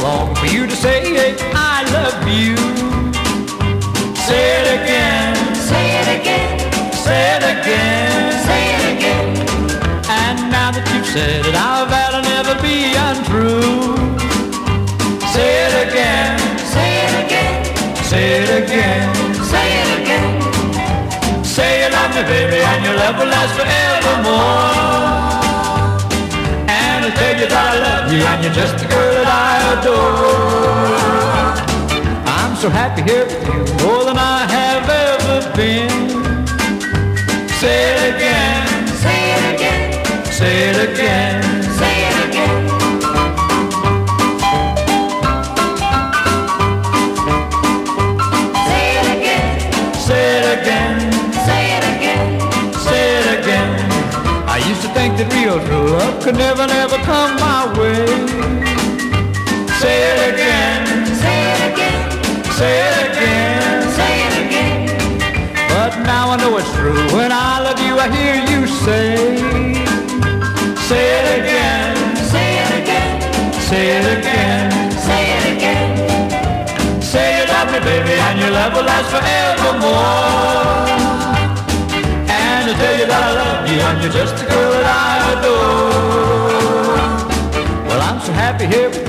long for you to say, I love you. Say it again, say it again, say it again, say it again. And now that you've said it, I'll vow to never be untrue. Say it again, say it again, say it again, say it again. Say you love me, baby, and your love will last forevermore. And I'll tell you that I love you, and you're just the girl that I adore. I'm so happy here with you, more than I have ever been. Say it again, say it again, say it again, say it again. Say it again, say it again, say it again, say it again. I used to think that real true love could never, never come my way. Say it again, say it again, say it again, say it again. But now I know it's true. When I love you, I hear you say, say it again, say it again, say it again, say it again. Say you love me, baby, and your love will last forevermore. And I tell you that I love you, and you're just the girl that I adore. Well, I'm so happy here.